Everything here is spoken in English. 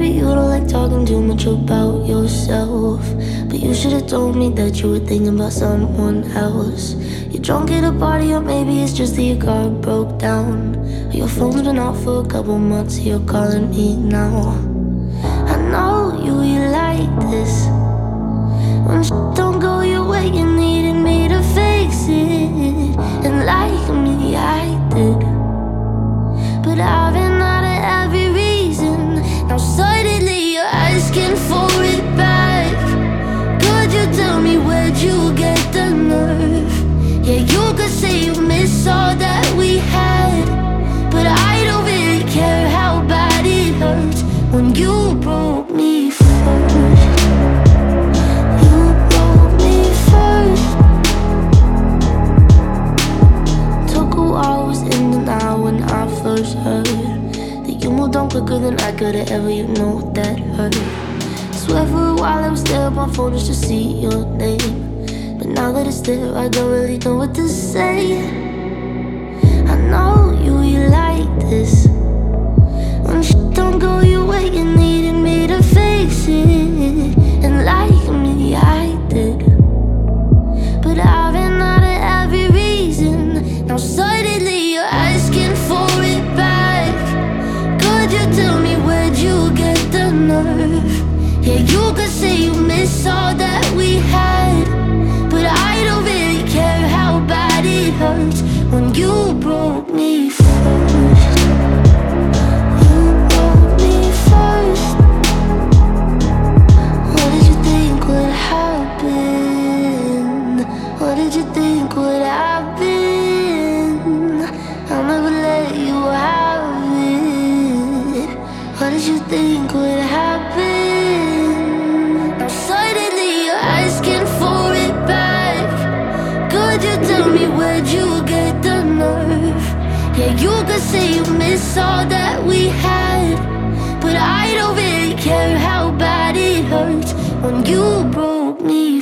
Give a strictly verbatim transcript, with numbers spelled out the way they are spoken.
Maybe you don't like talking too much about yourself, but you should've told me that you were thinking about someone else. You're drunk at a party, or maybe it's just that your car broke down, or your phone's been off for a couple months, you're calling me now. I know you, you like this. When shit don't go your way, you needed me to fix it. And like me, I did, but I've been out of every reason. Now suddenly you're asking for it back. Could you tell me where'd you get the nerve? Yeah, you could say you miss all that we had, but I don't really care how bad it hurts when you broke me first. You broke me first. Took a while, was in denial when I first heard that you moved on quicker than I could've ever, you know that hurt. Swear for a while I was there on my phone just to see your name, but now that it's there, I don't really know what to say. I know you, you like this. When shit don't go your way, you needed me to fix it. And like me, I did, but I've been out of every reason. Now suddenly you're asking for it back. Could you tell me where'd you get the nerve? Yeah, you could say you miss all that we had, but I don't really care how bad it hurts when you broke me first. You broke me first. What did you think would happen? What did you think would happen? I'll never let you have it. What did you think would happen? Now suddenly you're asking for it back. Could you tell me where'd you get the nerve? Yeah, you could say you miss all that we had, but I don't really care how bad it hurts when you broke me